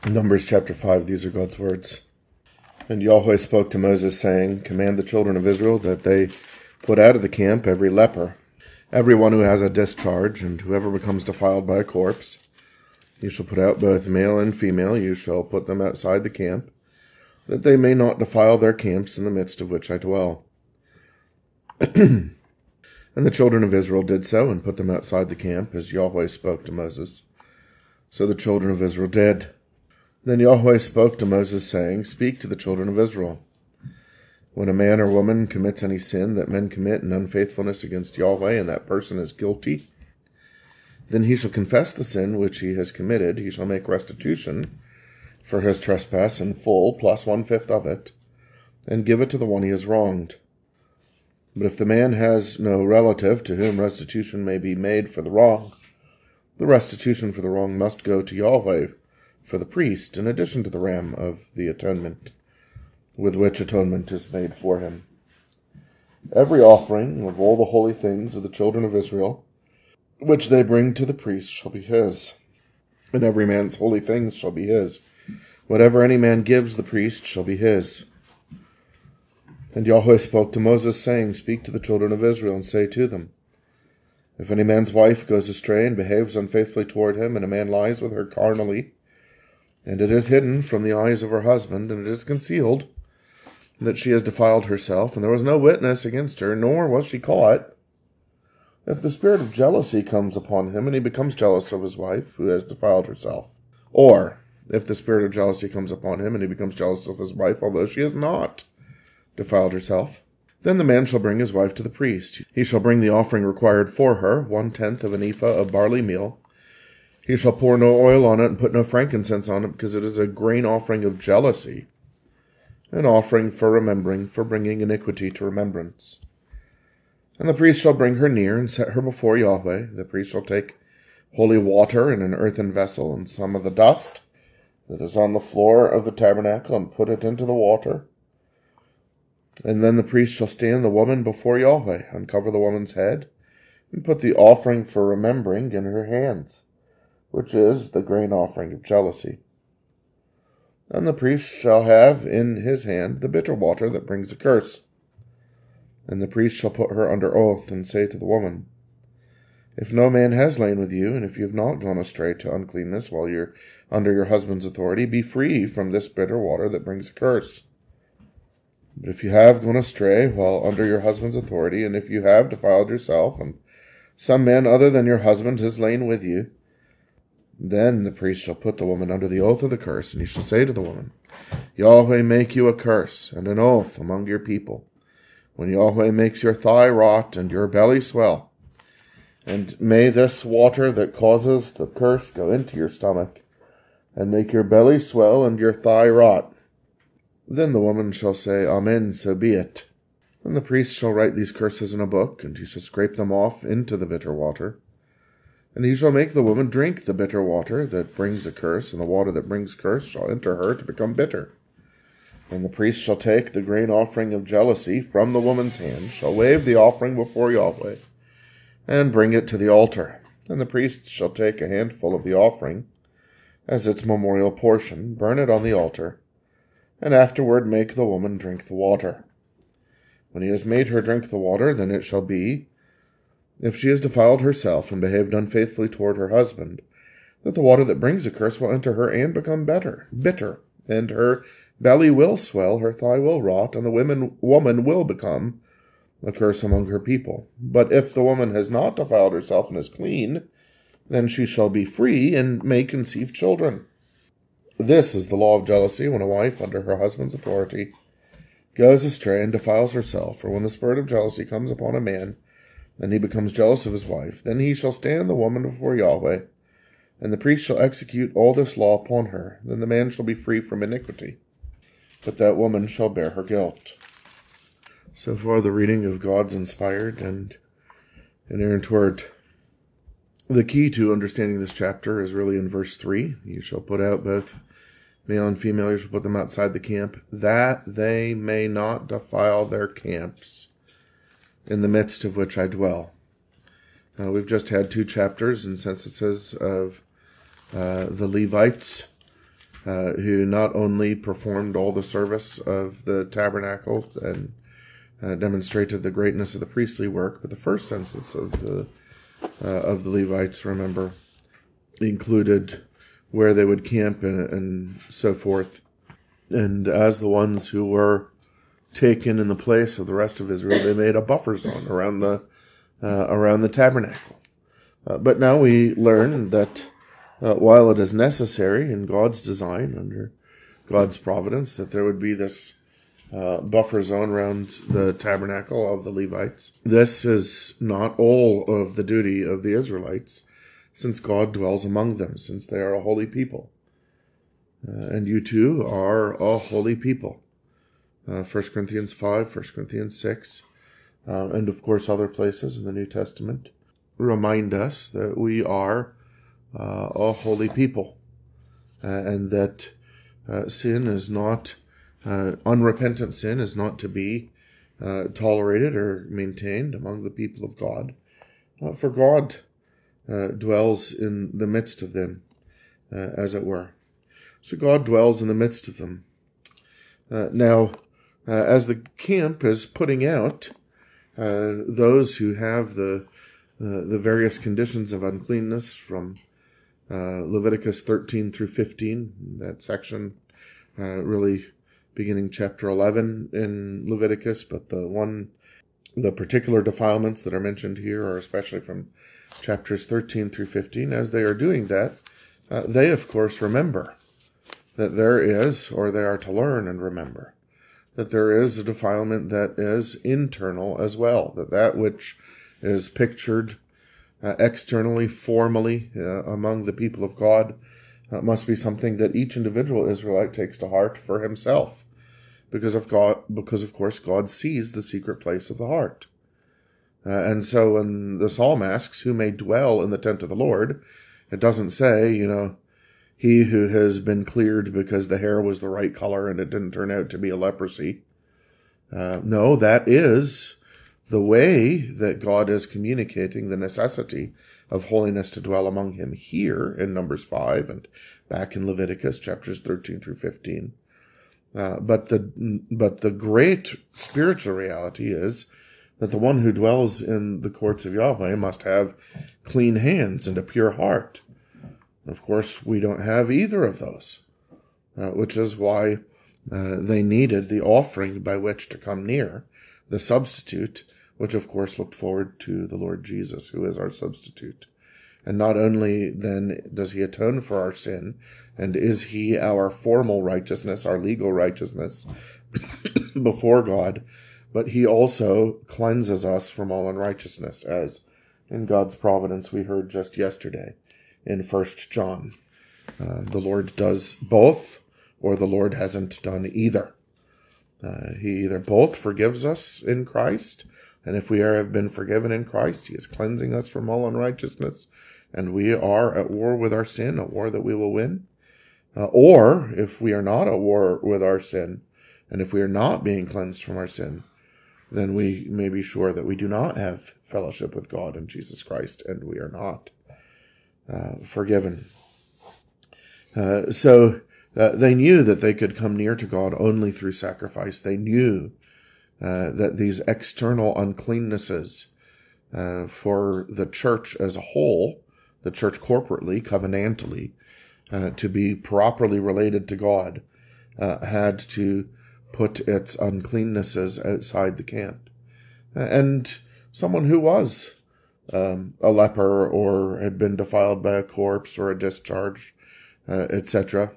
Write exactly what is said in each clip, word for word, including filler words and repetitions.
Numbers chapter five, these are God's words. And Yahweh spoke to Moses, saying, Command the children of Israel that they put out of the camp every leper, everyone who has a discharge, and whoever becomes defiled by a corpse. You shall put out both male and female, you shall put them outside the camp, that they may not defile their camps in the midst of which I dwell. And the children of Israel did so, and put them outside the camp, as Yahweh spoke to Moses. So the children of Israel did. Then Yahweh spoke to Moses, saying, Speak to the children of Israel. When a man or woman commits any sin that men commit in unfaithfulness against Yahweh, and that person is guilty, then he shall confess the sin which he has committed. He shall make restitution for his trespass in full, plus one-fifth of it, and give it to the one he has wronged. But if the man has no relative to whom restitution may be made for the wrong, the restitution for the wrong must go to Yahweh for the priest, in addition to the ram of the atonement, with which atonement is made for him. Every offering of all the holy things of the children of Israel, which they bring to the priest, shall be his, and every man's holy things shall be his. Whatever any man gives the priest shall be his. And Yahweh spoke to Moses, saying, Speak to the children of Israel, and say to them, If any man's wife goes astray and behaves unfaithfully toward him, and a man lies with her carnally, and it is hidden from the eyes of her husband, and it is concealed that she has defiled herself, and there was no witness against her, nor was she caught, if the spirit of jealousy comes upon him, and he becomes jealous of his wife, who has defiled herself, or if the spirit of jealousy comes upon him, and he becomes jealous of his wife, although she has not defiled herself, then the man shall bring his wife to the priest. He shall bring the offering required for her, one-tenth of an ephah of barley meal. He shall pour no oil on it and put no frankincense on it, because it is a grain offering of jealousy, an offering for remembering, for bringing iniquity to remembrance. And the priest shall bring her near and set her before Yahweh. The priest shall take holy water in an earthen vessel, and some of the dust that is on the floor of the tabernacle, and put it into the water. And then the priest shall stand the woman before Yahweh, uncover the woman's head, and put the offering for remembering in her hands, which is the grain offering of jealousy. And the priest shall have in his hand the bitter water that brings a curse. And the priest shall put her under oath, and say to the woman, If no man has lain with you, and if you have not gone astray to uncleanness while you're under your husband's authority, be free from this bitter water that brings a curse. But if you have gone astray while under your husband's authority, and if you have defiled yourself, and some man other than your husband has lain with you, then the priest shall put the woman under the oath of the curse, and he shall say to the woman, Yahweh make you a curse and an oath among your people, when Yahweh makes your thigh rot and your belly swell. And may this water that causes the curse go into your stomach, and make your belly swell and your thigh rot. Then the woman shall say, Amen, so be it. Then the priest shall write these curses in a book, and he shall scrape them off into the bitter water. And he shall make the woman drink the bitter water that brings a curse, and the water that brings curse shall enter her to become bitter. Then the priest shall take the grain offering of jealousy from the woman's hand, shall wave the offering before Yahweh, and bring it to the altar. And the priest shall take a handful of the offering as its memorial portion, burn it on the altar, and afterward make the woman drink the water. When he has made her drink the water, then it shall be, if she has defiled herself and behaved unfaithfully toward her husband, that the water that brings a curse will enter her and become better, bitter, and her belly will swell, her thigh will rot, and the woman, woman will become a curse among her people. But if the woman has not defiled herself and is clean, then she shall be free and may conceive children. This is the law of jealousy when a wife under her husband's authority goes astray and defiles herself, or when the spirit of jealousy comes upon a man, and he becomes jealous of his wife, then he shall stand the woman before Yahweh, and the priest shall execute all this law upon her. Then the man shall be free from iniquity, but that woman shall bear her guilt. So far the reading of God's inspired and inerrant word. The key to understanding this chapter is really in verse three. You shall put out both male and female, you shall put them outside the camp, that they may not defile their camps, in the midst of which I dwell. Uh, we've just had two chapters and censuses of uh, the Levites uh, who not only performed all the service of the tabernacle and uh, demonstrated the greatness of the priestly work, but the first census of the uh, of the Levites, remember, included where they would camp and, and so forth. And as the ones who were taken in the place of the rest of Israel, they made a buffer zone around the uh, around the tabernacle. Uh, but now we learn that uh, while it is necessary in God's design, under God's providence, that there would be this uh, buffer zone around the tabernacle of the Levites, this is not all of the duty of the Israelites, since God dwells among them, since they are a holy people. Uh, and you too are a holy people. Uh, First Corinthians five, First Corinthians six, uh, and of course other places in the New Testament remind us that we are uh, a holy people, uh, and that uh, sin is not, uh, unrepentant sin is not to be uh, tolerated or maintained among the people of God. Uh, for God uh, dwells in the midst of them, uh, as it were. So God dwells in the midst of them. Uh, now, uh, as the camp is putting out uh, those who have the uh, the various conditions of uncleanness from uh, Leviticus thirteen through fifteen, that section uh, really beginning chapter eleven in Leviticus, but the one, the particular defilements that are mentioned here are especially from chapters thirteen through fifteen. As they are doing that, uh, they of course remember that there is, or they are to learn and remember, that there is a defilement that is internal as well, that that which is pictured uh, externally, formally uh, among the people of God uh, must be something that each individual Israelite takes to heart for himself, because of God, because of course God sees the secret place of the heart. Uh, and so when the psalm asks, who may dwell in the tent of the Lord, it doesn't say, you know, he who has been cleared because the hair was the right color and it didn't turn out to be a leprosy. Uh, no, that is the way that God is communicating the necessity of holiness to dwell among him here in Numbers five and back in Leviticus chapters thirteen through fifteen. Uh, but the but the great spiritual reality is that the one who dwells in the courts of Yahweh must have clean hands and a pure heart. Of course, we don't have either of those, uh, which is why uh, they needed the offering by which to come near, the substitute, which of course looked forward to the Lord Jesus, who is our substitute. And not only then does he atone for our sin, and is he our formal righteousness, our legal righteousness before God, but he also cleanses us from all unrighteousness, as in God's providence we heard just yesterday in First John. Uh, the Lord does both, or the Lord hasn't done either. Uh, he either both forgives us in Christ, and if we are, have been forgiven in Christ, he is cleansing us from all unrighteousness, and we are at war with our sin, a war that we will win. Uh, or, if we are not at war with our sin, and if we are not being cleansed from our sin, then we may be sure that we do not have fellowship with God in Jesus Christ, and we are not uh, forgiven. Uh, so uh, they knew that they could come near to God only through sacrifice. They knew uh, that these external uncleannesses uh, for the church as a whole, the church corporately, covenantally, uh, to be properly related to God, uh, had to put its uncleannesses outside the camp. And someone who was um, a leper or had been defiled by a corpse or a discharge, uh, et cetera,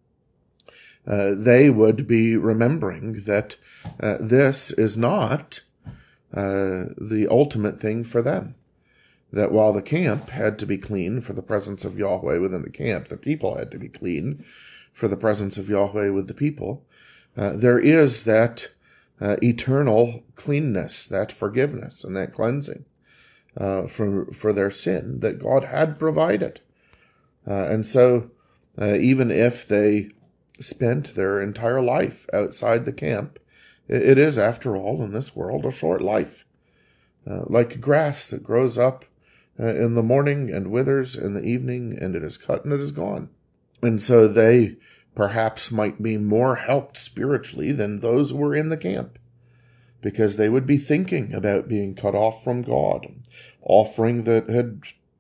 uh, they would be remembering that uh, this is not uh, the ultimate thing for them. That while the camp had to be clean for the presence of Yahweh within the camp, the people had to be clean for the presence of Yahweh with the people. Uh, there is that uh, eternal cleanness, that forgiveness, and that cleansing uh, for for their sin that God had provided. Uh, and so, uh, even if they spent their entire life outside the camp, it, it is, after all, in this world, a short life. Uh, like grass that grows up uh, in the morning and withers in the evening, and it is cut and it is gone. And so they perhaps might be more helped spiritually than those who were in the camp, because they would be thinking about being cut off from God, offering that had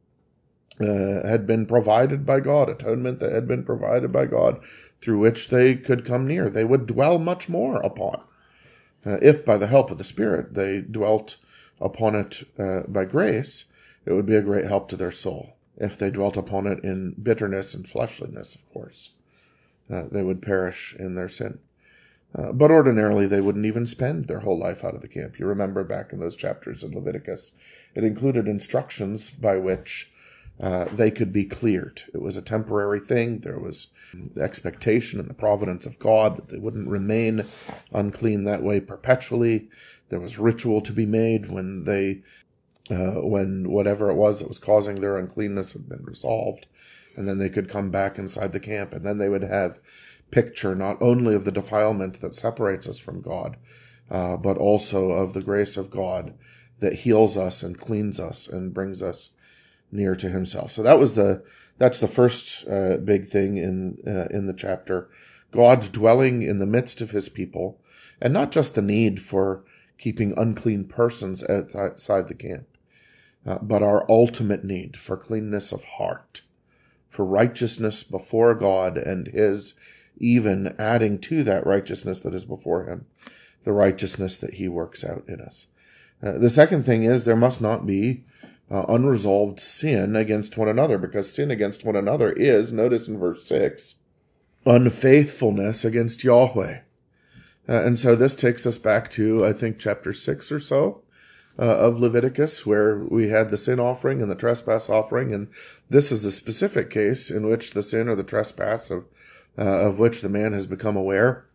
uh, had been provided by God, atonement that had been provided by God, through which they could come near. They would dwell much more upon. Uh, if by the help of the Spirit they dwelt upon it uh, by grace, it would be a great help to their soul. If they dwelt upon it in bitterness and fleshliness, of course, uh, they would perish in their sin. Uh, but ordinarily, they wouldn't even spend their whole life out of the camp. You remember back in those chapters in Leviticus, it included instructions by which uh, they could be cleared. It was a temporary thing. There was the expectation and the providence of God that they wouldn't remain unclean that way perpetually. There was ritual to be made when they, uh, when whatever it was that was causing their uncleanness had been resolved, and then they could come back inside the camp, and then they would have picture not only of the defilement that separates us from God, uh, but also of the grace of God that heals us and cleans us and brings us near to himself. So that was the that's the first uh, big thing in uh, in the chapter. God's dwelling in the midst of his people, and not just the need for keeping unclean persons outside the camp, uh, but our ultimate need for cleanness of heart, for righteousness before God, and his even adding to that righteousness that is before him, the righteousness that he works out in us. Uh, the second thing is there must not be uh, unresolved sin against one another, because sin against one another is, notice in verse six, unfaithfulness against Yahweh. Uh, and so this takes us back to, I think, chapter six or so uh, of Leviticus, where we had the sin offering and the trespass offering. And this is a specific case in which the sin or the trespass of, uh, of which the man has become aware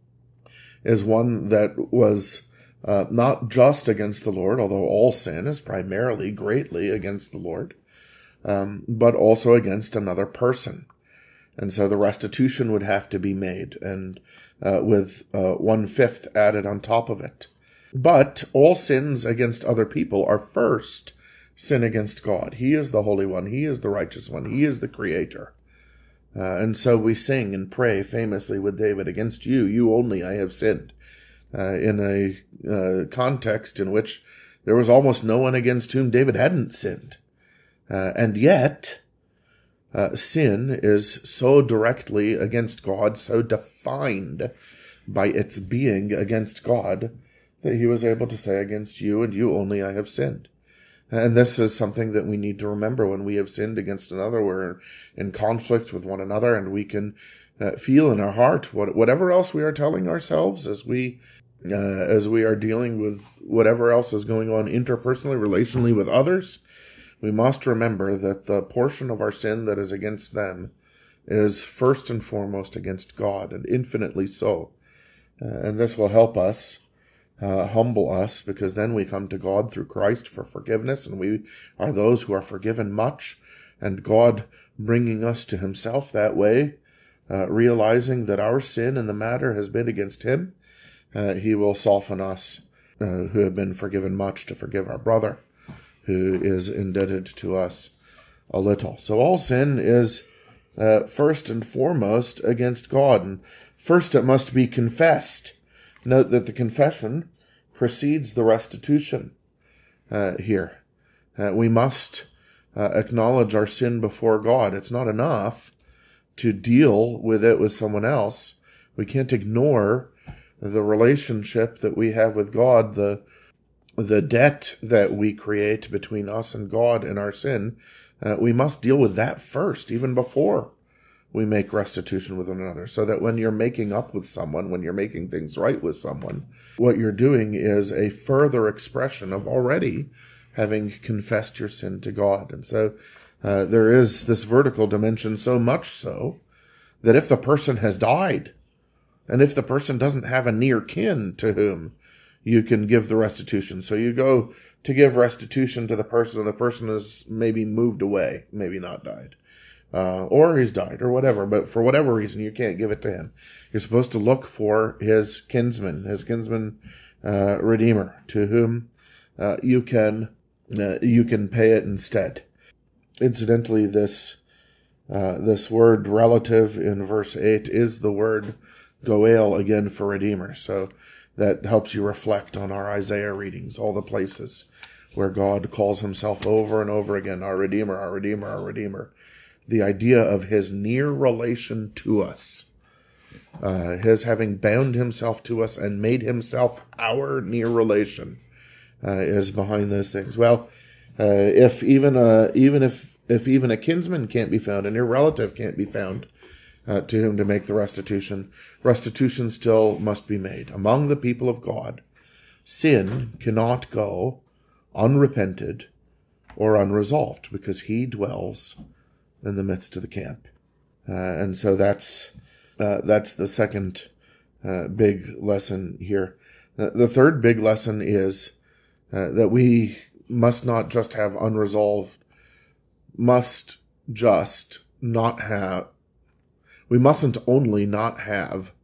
is one that was uh, not just against the Lord, although all sin is primarily greatly against the Lord, um, but also against another person. And so the restitution would have to be made, and uh, with uh, one-fifth added on top of it. But all sins against other people are first sin against God. He is the Holy One. He is the Righteous One. He is the Creator. Uh, and so we sing and pray famously with David, against you, you only I have sinned, uh, in a uh, context in which there was almost no one against whom David hadn't sinned. Uh, and yet, Uh, sin is so directly against God, so defined by its being against God, that he was able to say, against you and you only I have sinned. And this is something that we need to remember. When we have sinned against another, we're in conflict with one another, and we can uh, feel in our heart what, whatever else we are telling ourselves as we uh, as we are dealing with whatever else is going on interpersonally, relationally with others. We must remember that the portion of our sin that is against them is first and foremost against God, and infinitely so. Uh, and this will help us, uh, humble us, because then we come to God through Christ for forgiveness, and we are those who are forgiven much, and God bringing us to himself that way, uh, realizing that our sin in the matter has been against him. Uh, he will soften us, uh, who have been forgiven much, to forgive our brother, who is indebted to us a little. So all sin is uh, first and foremost against God. And first it must be confessed. Note that the confession precedes the restitution uh, here. Uh, we must uh, acknowledge our sin before God. It's not enough to deal with it with someone else. We can't ignore the relationship that we have with God, the the debt that we create between us and God in our sin. Uh, we must deal with that first, even before we make restitution with one another, so that when you're making up with someone, when you're making things right with someone, what you're doing is a further expression of already having confessed your sin to God. And so uh, there is this vertical dimension, so much so that if the person has died, and if the person doesn't have a near kin to whom you can give the restitution. So you go to give restitution to the person, and the person has maybe moved away, maybe not died, uh, or he's died, or whatever. But for whatever reason, you can't give it to him. You're supposed to look for his kinsman, his kinsman uh, redeemer, to whom uh, you can uh, you can pay it instead. Incidentally, this Uh, this word relative in verse eight is the word goel, again, for redeemer. So that helps you reflect on our Isaiah readings, all the places where God calls himself over and over again, our Redeemer, our Redeemer, our Redeemer. The idea of his near relation to us, uh, his having bound himself to us and made himself our near relation, uh, is behind those things. Well, uh, if even a, even if if even a kinsman can't be found, a near relative can't be found uh, to whom to make the restitution, restitution still must be made. Among the people of God, sin cannot go unrepented or unresolved, because he dwells in the midst of the camp. Uh, and so that's uh, that's the second uh, big lesson here. Uh, the third big lesson is uh, that we must not just have unresolved, must just not have, we mustn't only not have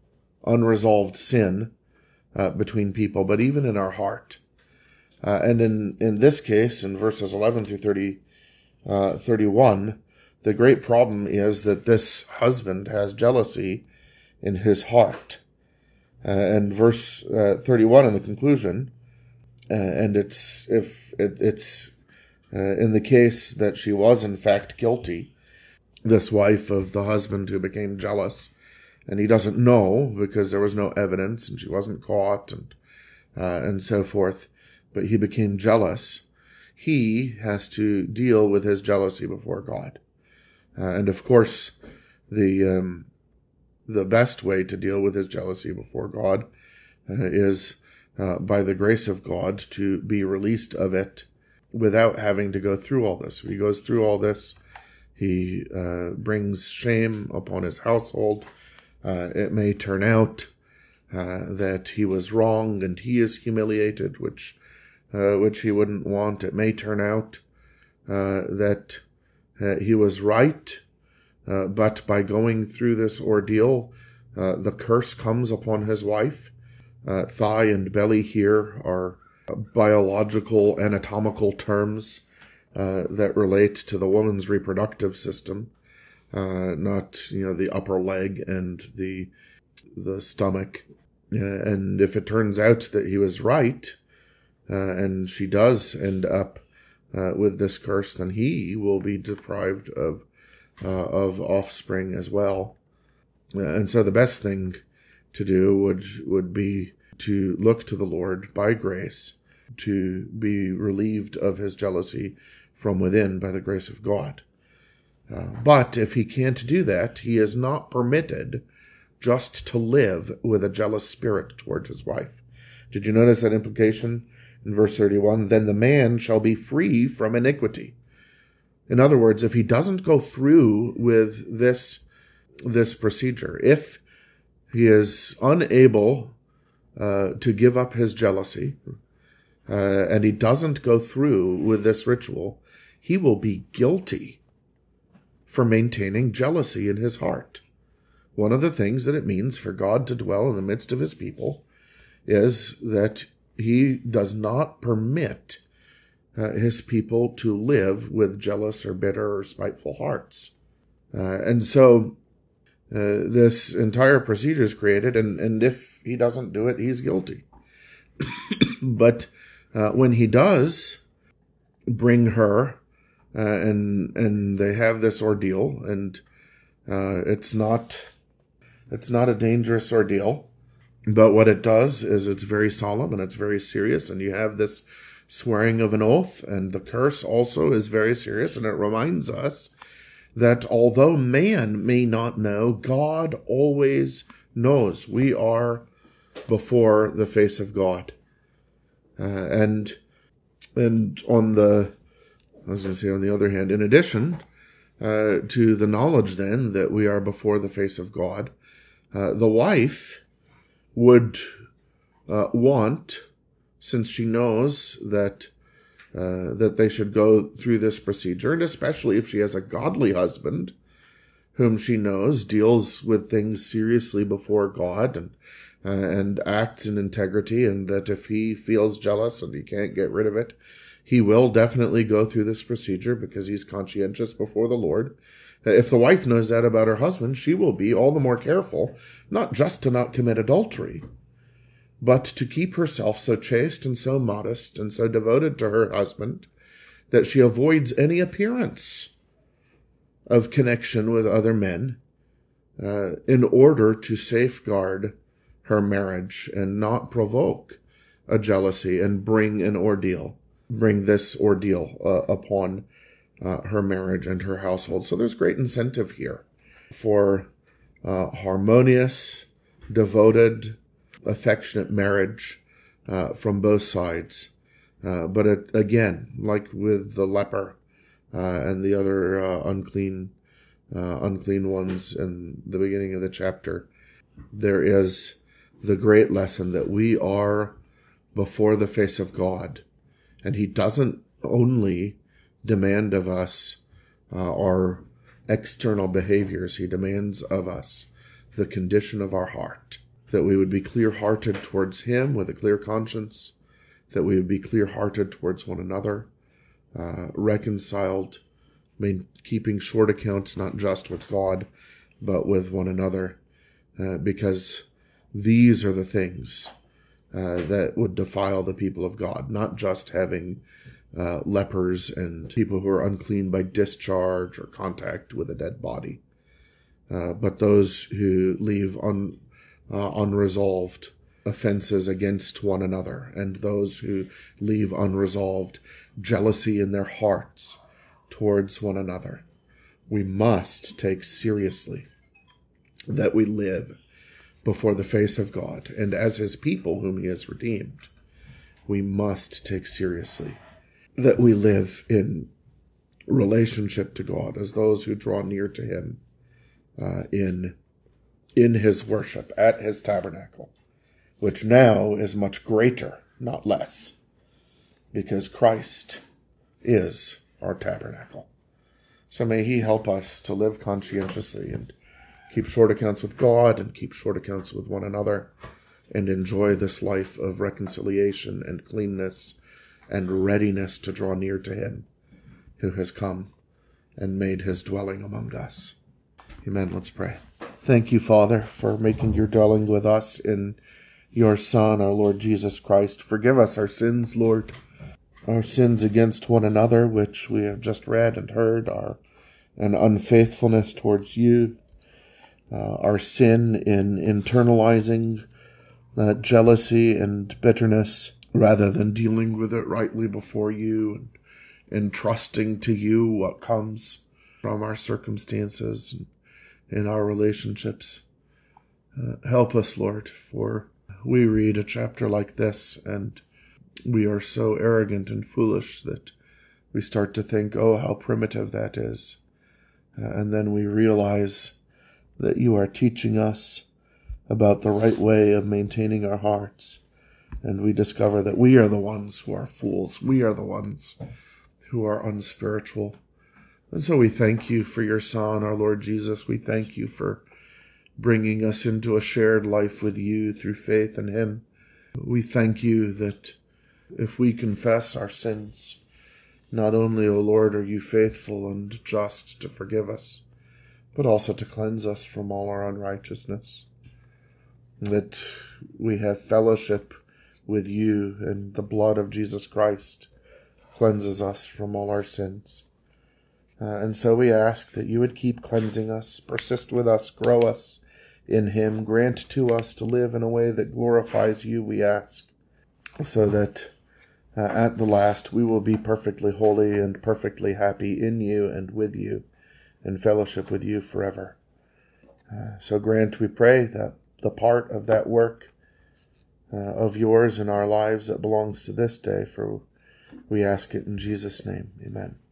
unresolved sin uh, between people, but even in our heart. Uh, and in, in this case, in verses eleven through thirty, uh, thirty-one, the great problem is that this husband has jealousy in his heart. Uh, and verse uh, thirty-one in the conclusion, uh, and it's if it, it's uh, in the case that she was in fact guilty, this wife of the husband who became jealous, and he doesn't know because there was no evidence and she wasn't caught and uh, and so forth. But he became jealous. He has to deal with his jealousy before God. Uh, and of course, the um, the best way to deal with his jealousy before God uh, is uh, by the grace of God to be released of it without having to go through all this. He goes through all this. He uh, brings shame upon his household. Uh, it may turn out uh, that he was wrong and he is humiliated, which Uh, which he wouldn't want. It may turn out uh, that uh, he was right, uh, but by going through this ordeal, uh, the curse comes upon his wife. Uh, thigh and belly here are biological, anatomical terms uh, that relate to the woman's reproductive system, uh, not, you know, the upper leg and the the stomach. Uh, and if it turns out that he was right, Uh, and she does end up uh, with this curse, then he will be deprived of uh, of offspring as well. Uh, and so the best thing to do would would be to look to the Lord by grace to be relieved of his jealousy from within by the grace of God. Uh, but if he can't do that, he is not permitted just to live with a jealous spirit toward his wife. Did you notice that implication? In verse thirty-one, then the man shall be free from iniquity. In other words, if he doesn't go through with this, this procedure, if he is unable uh, to give up his jealousy, uh, and he doesn't go through with this ritual, he will be guilty for maintaining jealousy in his heart. One of the things that it means for God to dwell in the midst of his people is that he does not permit uh, his people to live with jealous or bitter or spiteful hearts. Uh, and so uh, this entire procedure is created, and, and if he doesn't do it, he's guilty. But uh, when he does bring her, uh, and and they have this ordeal, and uh, it's not it's not a dangerous ordeal. But what it does is it's very solemn and it's very serious, and you have this swearing of an oath, and the curse also is very serious, and it reminds us that although man may not know, God always knows. We are before the face of God. Uh, and and on the, I was going to say on the other hand, in addition uh, to the knowledge then that we are before the face of God, uh, the wife would uh, want, since she knows that uh, that they should go through this procedure, and especially if she has a godly husband whom she knows deals with things seriously before God and uh, and acts in integrity, and that if he feels jealous and he can't get rid of it, he will definitely go through this procedure because he's conscientious before the Lord. If the wife knows that about her husband, she will be all the more careful, not just to not commit adultery, but to keep herself so chaste and so modest and so devoted to her husband that she avoids any appearance of connection with other men uh, in order to safeguard her marriage and not provoke a jealousy and bring an ordeal, bring this ordeal uh, upon uh, her marriage and her household. So there's great incentive here for uh, harmonious, devoted, affectionate marriage uh, from both sides. Uh, but it, again, like with the leper uh, and the other uh, unclean uh, unclean ones in the beginning of the chapter, there is the great lesson that we are before the face of God. And he doesn't only demand of us uh, our external behaviors. He demands of us the condition of our heart, that we would be clear-hearted towards him with a clear conscience, that we would be clear-hearted towards one another, uh, reconciled, main, keeping short accounts not just with God, but with one another, uh, because these are the things uh, that would defile the people of God, not just having uh, lepers and people who are unclean by discharge or contact with a dead body, uh, but those who leave un, uh, unresolved offenses against one another, and those who leave unresolved jealousy in their hearts towards one another. We must take seriously that we live before the face of God, and as his people whom he has redeemed, we must take seriously that we live in relationship to God as those who draw near to him uh, in, in his worship at his tabernacle, which now is much greater, not less, because Christ is our tabernacle. So may he help us to live conscientiously and keep short accounts with God and keep short accounts with one another and enjoy this life of reconciliation and cleanness and readiness to draw near to him who has come and made his dwelling among us. Amen. Let's pray. Thank you, Father, for making your dwelling with us in your Son, our Lord Jesus Christ. Forgive us our sins, Lord, our sins against one another, which we have just read and heard, our and unfaithfulness towards you, uh, our sin in internalizing uh, jealousy and bitterness rather than dealing with it rightly before you and, and trusting to you what comes from our circumstances and in our relationships. Uh, help us, Lord, for we read a chapter like this and we are so arrogant and foolish that we start to think, oh, how primitive that is. Uh, and then we realize that you are teaching us about the right way of maintaining our hearts. And we discover that we are the ones who are fools. We are the ones who are unspiritual. And so we thank you for your Son, our Lord Jesus. We thank you for bringing us into a shared life with you through faith in him. We thank you that if we confess our sins, not only, O Lord, are you faithful and just to forgive us, but also to cleanse us from all our unrighteousness. That we have fellowship with you, and the blood of Jesus Christ cleanses us from all our sins. Uh, and so we ask that you would keep cleansing us, persist with us, grow us in him, grant to us to live in a way that glorifies you, we ask, so that uh, at the last we will be perfectly holy and perfectly happy in you and with you, in fellowship with you forever. Uh, so grant, we pray, that the part of that work uh, of yours in our lives that belongs to this day, for we ask it in Jesus' name. Amen.